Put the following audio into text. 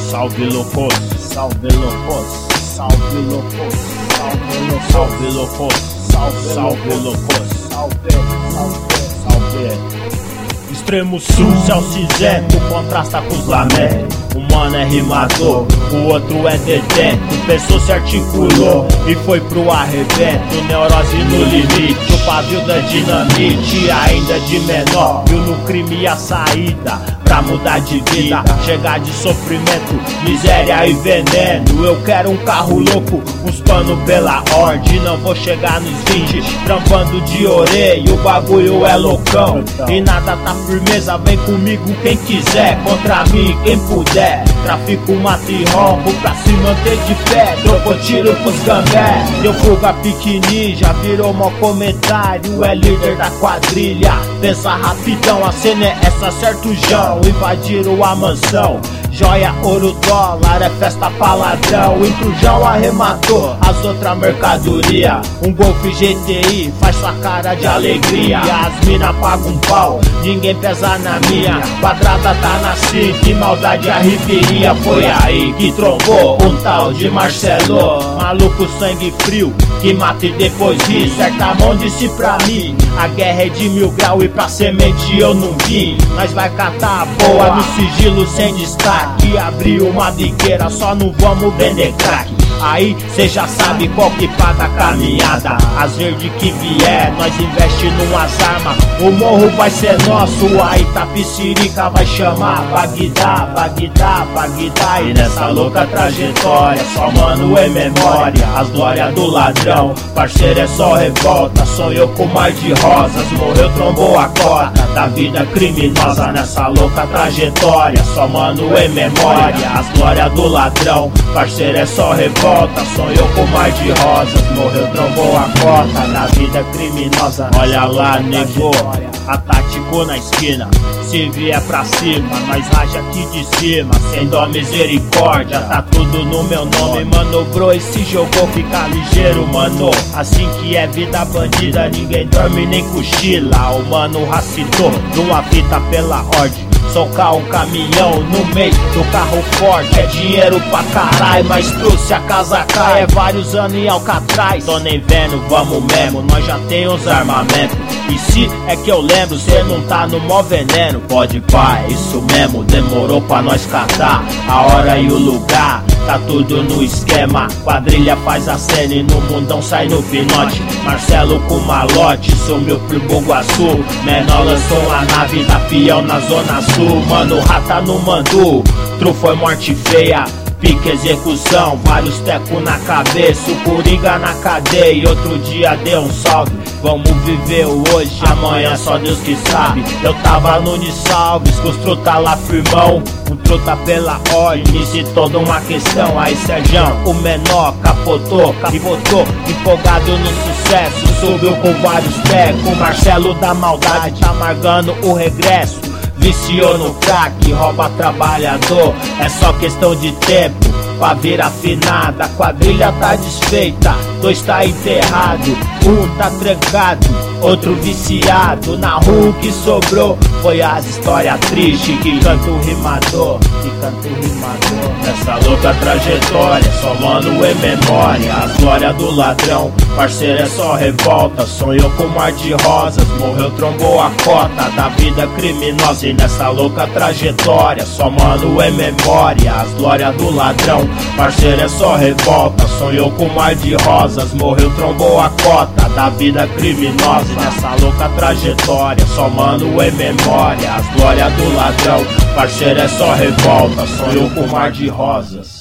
Salve loucos, salve loucos, salve loucos, salve loucos, salve loucos, salve. Extremo sul, céu cinzento, contrasta com os lamentos. Um mano é rimador, o outro é detento. Pensou, se articulou e foi pro arrebento. Neurose no limite, o pavio da dinamite. Ainda de menor, viu no crime a saída pra mudar de vida, chegar de sofrimento, miséria e veneno. Eu quero um carro louco, uns pano pela ordem. Não vou chegar nos 20, trampando de orelha. O bagulho é loucão e nada tá firmeza. Vem comigo quem quiser, contra mim quem puder. Trafico, mato e roubo pra se manter de pé. Trocou tiro pros gambé, deu fuga piqueni, já virou mó comentário. É líder da quadrilha, pensa rapidão. A cena é essa, certo João. Invadiram a mansão, joia, ouro, dólar, é festa pra ladrão. Intrujão arrematou as outras mercadoria. Um Golf GTI faz sua cara de alegria. As mina pagam um pau, ninguém pesa na minha. Quadrada tá na cinta, que maldade arriveria. Foi aí que trombou um tal de Marcelo, maluco sangue frio, que mata e depois ri. Certa mão disse pra mim, a guerra é de 1000 graus e pra semente eu não vim. Nós vai catar a boa no sigilo sem destaque. Abriu uma biqueira, só não vamos vender crack. Aí cê já sabe qual que paga a caminhada. As verdes que vier, nós investe numas armas. O morro vai ser nosso, a Itapicirica vai chamar Bagdá, Bagdá, Bagdá. E nessa louca trajetória, só mano é memória. As glórias do ladrão, parceiro é só revolta. Sonhou com mar de rosas, morreu, trombou a cota da vida criminosa. Nessa louca trajetória, só mano é memória. As glórias do ladrão, parceiro é só revolta. Sonhou com mar de rosas, morreu, trombou a cota da vida criminosa. Olha lá, negou, atático na esquina. Se vier pra cima, nós raja aqui de cima. Sem dó, misericórdia, tá tudo no meu nome. Manobrou e se jogou, fica ligeiro, mano. Assim que é vida bandida, ninguém dorme nem cochila. O mano racitou, numa fita pela ordem. Socar um caminhão no meio do carro forte. É dinheiro pra caralho, mas trouxe a casa cai. É vários anos em Alcatraz, tô nem vendo, vamos mesmo. Nós já tem uns armamentos. E se é que eu lembro, cê não tá no mó veneno. Pode pá, isso mesmo, demorou pra nós catar a hora e o lugar. Tá tudo no esquema, quadrilha faz a cena e no mundão sai no pinote. Marcelo com malote, sumiu pro Bugaçu. Menor lançou a nave da peão na zona sul. Mano, rata no mandu, tru foi morte feia. Pique execução, vários tecos na cabeça. O Coringa na cadeia, outro dia deu um salve. Vamos viver o hoje, amanhã só Deus que sabe. Eu tava no Unisalves, com os truta lá firmão. Um truta pela ordem, se toda uma questão. Aí Serjão, o menor, capotou, empolgado no sucesso. Subiu com vários tecos, Marcelo da maldade, tá amargando o regresso. Viciou no crack, rouba trabalhador. É só questão de tempo pra vir afinada. A quadrilha tá desfeita, 2 tá enterrado. 1 tá trancado, outro viciado. Na rua que sobrou foi as histórias tristes que canta o rimador, Nessa louca trajetória, só mano é memória. As glórias do ladrão, parceiro é só revolta. Sonhou com mar de rosas, morreu, trombou a cota da vida criminosa. E nessa louca trajetória, só mano é memória. As glórias do ladrão, parceiro é só revolta. Sonhou com mar de rosas, morreu, trombou a cota da vida criminosa. E nessa louca trajetória, só mano é memória. As glórias do ladrão, parceiro é só revolta. Sonhou com mar de rosas.